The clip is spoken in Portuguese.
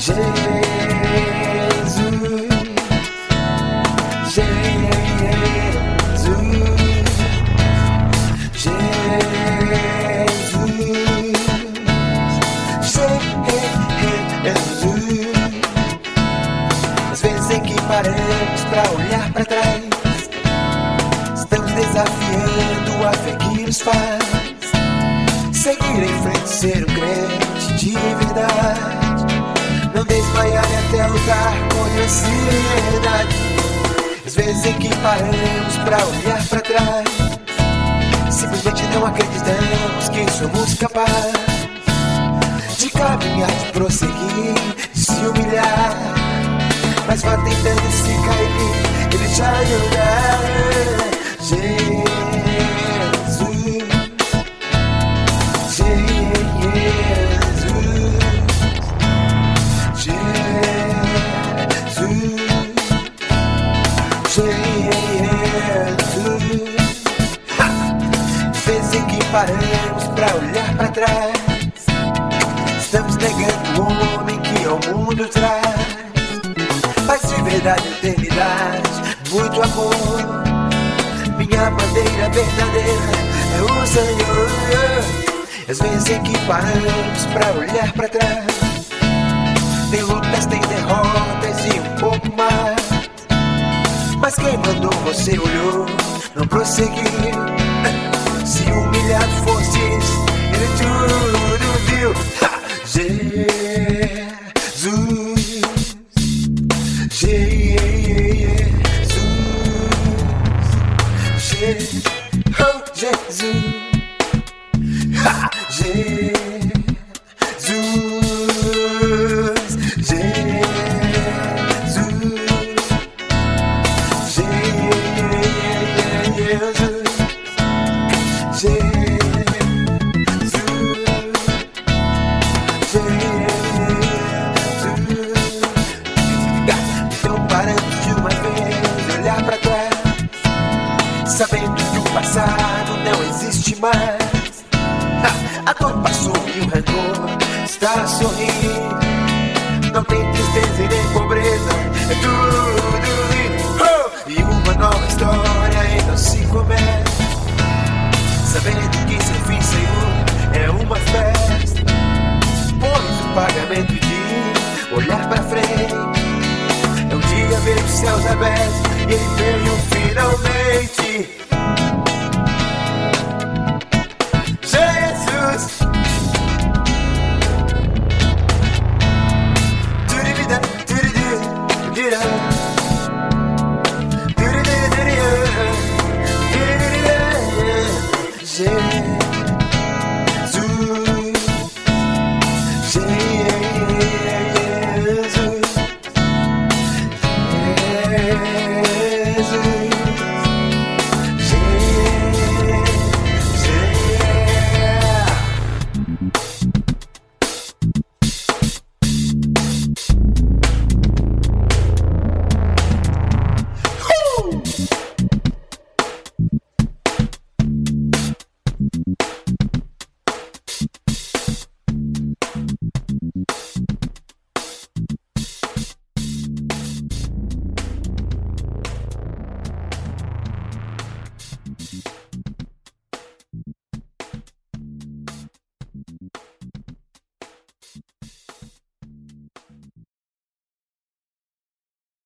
Às vezes em que paramos pra olhar pra trás, estamos desafiando a fé que nos faz seguir em frente, ser um crente de verdade, não desmaiar e até lutar contra a ansiedade. Às vezes em que paramos pra olhar pra trás, simplesmente não acreditamos que somos capazes de caminhar, de prosseguir, de se humilhar. Mas vá tentando, se cair, Ele te ajudará. Jesus, vezes em que paramos pra olhar pra trás, estamos negando o homem que ao mundo traz paz de verdade, eternidade, muito amor. Minha bandeira verdadeira é o Senhor. Às vezes em que paramos pra olhar pra trás, tem lutas, tem derrotas e um pouco mais. Mas quem mandou você olhou, não prosseguiu. Se humilhado fosses, Ele tudo viu. Jesus, Jesus, oh Jesus, Então paramos de uma vez olhar pra trás, sabendo que o passado não existe mais. A dor passou e o rancor está sorrindo. Não tem tristeza e nem pobreza, é tudo lindo. E uma nova história então se começa, sabendo que seu fim, Senhor, é uma festa. Pois o pagamento de olhar pra frente é um dia ver os céus abertos e Ele veio finalmente.